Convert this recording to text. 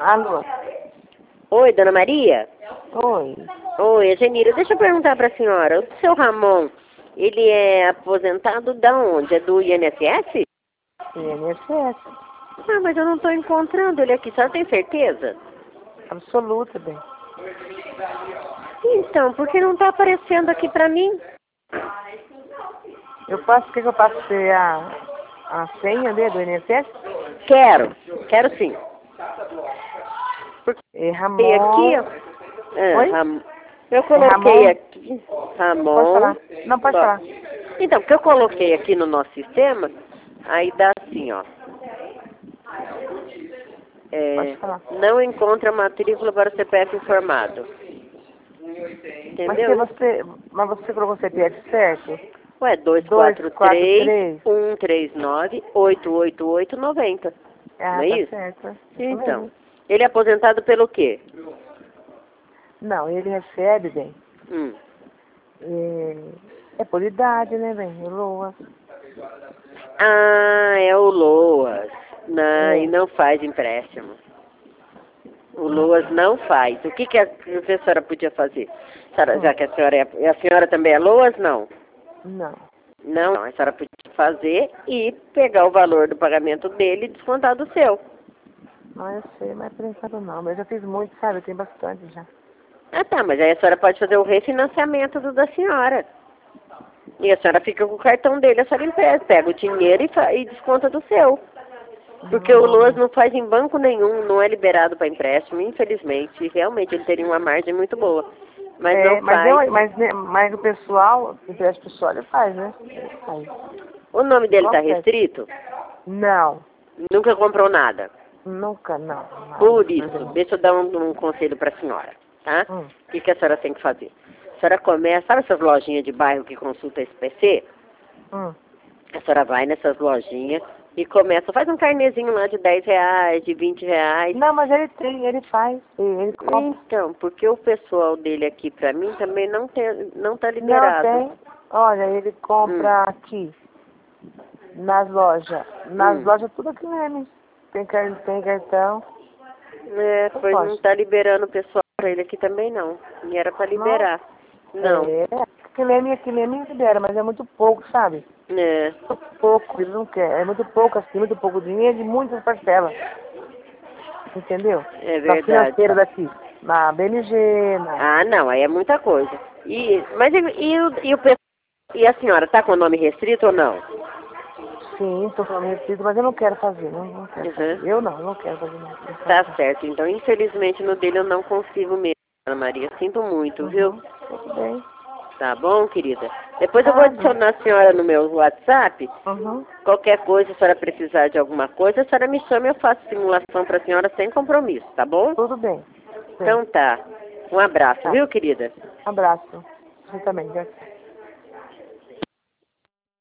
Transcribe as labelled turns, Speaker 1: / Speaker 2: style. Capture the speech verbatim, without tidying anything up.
Speaker 1: Alô?
Speaker 2: Oi, dona Maria?
Speaker 1: Oi.
Speaker 2: Oi, Genira, deixa eu perguntar para a senhora. O seu Ramon, ele é aposentado da onde? É do I N S S?
Speaker 1: I N S S.
Speaker 2: Ah, mas eu não estou encontrando ele aqui. A senhora tem certeza?
Speaker 1: Absoluta, bem.
Speaker 2: Então, por que não está aparecendo aqui para mim?
Speaker 1: Eu passo, o que que eu passo ser a, a senha dele do I N S S?
Speaker 2: Quero, quero sim. Porque
Speaker 1: É
Speaker 2: eu
Speaker 1: Ramon.
Speaker 2: coloquei aqui, ó. Ah,
Speaker 1: Oi?
Speaker 2: Ram... Eu
Speaker 1: É
Speaker 2: coloquei
Speaker 1: Ramon?
Speaker 2: aqui, Ramon.
Speaker 1: Pode falar. Não, pode
Speaker 2: Só.
Speaker 1: falar.
Speaker 2: Então, porque eu coloquei aqui no nosso sistema, aí dá assim, ó.
Speaker 1: Pode
Speaker 2: É,
Speaker 1: falar.
Speaker 2: não encontra matrícula para o C P F informado.
Speaker 1: Mas se
Speaker 2: Entendeu?
Speaker 1: você, mas você colocou o C P F certo?
Speaker 2: Ué, dois
Speaker 1: Dois,
Speaker 2: quatro
Speaker 1: quatro,
Speaker 2: três,
Speaker 1: três.
Speaker 2: um três nove, oito oito oito, nove zero. Não
Speaker 1: Ah,
Speaker 2: é
Speaker 1: tá
Speaker 2: isso?
Speaker 1: certo. Isso
Speaker 2: Então,
Speaker 1: mesmo.
Speaker 2: ele é aposentado pelo quê?
Speaker 1: Não, ele recebe, bem.
Speaker 2: Hum.
Speaker 1: É, é por idade, né, bem? Loa.
Speaker 2: Ah, é o Loas. Não, e
Speaker 1: É.
Speaker 2: não faz empréstimo. O
Speaker 1: Hum.
Speaker 2: Loas não faz. O que, que a professora podia fazer? Senhora-
Speaker 1: Hum.
Speaker 2: já que a senhora é, a senhora também é Loas, não?
Speaker 1: Não.
Speaker 2: Não, a senhora podia fazer e pegar o valor do pagamento dele e descontar do seu.
Speaker 1: Não, eu sei, mas por enquanto não. Mas eu já fiz muito, sabe? Eu tenho bastante já.
Speaker 2: Ah, tá, mas aí a senhora pode fazer o refinanciamento do da senhora. E a senhora fica com o cartão dele, a senhora empresta, pega o dinheiro e, fa- e desconta do seu. Porque
Speaker 1: Não,
Speaker 2: o
Speaker 1: não,
Speaker 2: Loas
Speaker 1: não.
Speaker 2: não faz em banco nenhum, não é liberado para empréstimo, infelizmente. Realmente ele teria uma margem muito boa. Mas não
Speaker 1: É, mas,
Speaker 2: faz.
Speaker 1: eu, mas, né, mas o pessoal, o empréstimo pessoal, ele faz, né? Ele faz.
Speaker 2: O nome dele está
Speaker 1: Consegue.
Speaker 2: restrito?
Speaker 1: Não,
Speaker 2: Nunca comprou nada.
Speaker 1: nunca não. Nada.
Speaker 2: Por isso, deixa eu dar um, um conselho para a senhora, tá?
Speaker 1: Hum,
Speaker 2: O que, que a senhora tem que fazer? A senhora começa, sabe essas lojinhas de bairro que consulta esse P C?
Speaker 1: hum.
Speaker 2: A senhora vai nessas lojinhas e começa, faz um carnezinho lá de dez reais, de vinte reais.
Speaker 1: Não, mas ele tem, ele faz, ele, ele compra.
Speaker 2: Então, porque o pessoal dele aqui pra mim também não tem, não tá
Speaker 1: Não
Speaker 2: liberado.
Speaker 1: tem. Olha, ele
Speaker 2: Hum,
Speaker 1: compra aqui, nas lojas. Nas
Speaker 2: hum.
Speaker 1: lojas tudo aqui mesmo. Tem, car- tem cartão.
Speaker 2: É,
Speaker 1: Não
Speaker 2: pois não
Speaker 1: pode.
Speaker 2: tá liberando o pessoal pra ele aqui também não. E era pra
Speaker 1: Não.
Speaker 2: liberar. Não.
Speaker 1: É, aqui mesmo, aqui mesmo libera, mas é muito pouco, sabe?
Speaker 2: É,
Speaker 1: Muito pouco, ele não quer. É muito pouco assim, muito pouco dinheiro e muitas parcelas. Entendeu?
Speaker 2: é
Speaker 1: Na
Speaker 2: verdade.
Speaker 1: financeira daqui. Na B M G, na...
Speaker 2: Ah, não, aí é muita coisa. E, mas e, e, o, e, o, pe- e a senhora tá com o nome restrito ou não?
Speaker 1: Sim, estou falando receita, mas eu não quero fazer, não, não quero
Speaker 2: Uhum.
Speaker 1: fazer. Eu não, eu não quero fazer não. Não
Speaker 2: Tá
Speaker 1: faço não.
Speaker 2: certo. Então, infelizmente, no dele eu não consigo mesmo, Ana Maria. Sinto muito, viu?
Speaker 1: Uhum, tudo bem.
Speaker 2: Tá bom, querida? Depois eu vou
Speaker 1: Tá bom.
Speaker 2: adicionar a senhora no meu WhatsApp.
Speaker 1: Uhum,
Speaker 2: Qualquer coisa, se a senhora precisar de alguma coisa, a senhora me chama e eu faço simulação para a senhora sem compromisso, tá bom?
Speaker 1: tudo bem. Bem,
Speaker 2: Então tá. Um abraço,
Speaker 1: tá.
Speaker 2: viu, querida?
Speaker 1: Abraço. Você também, Jack.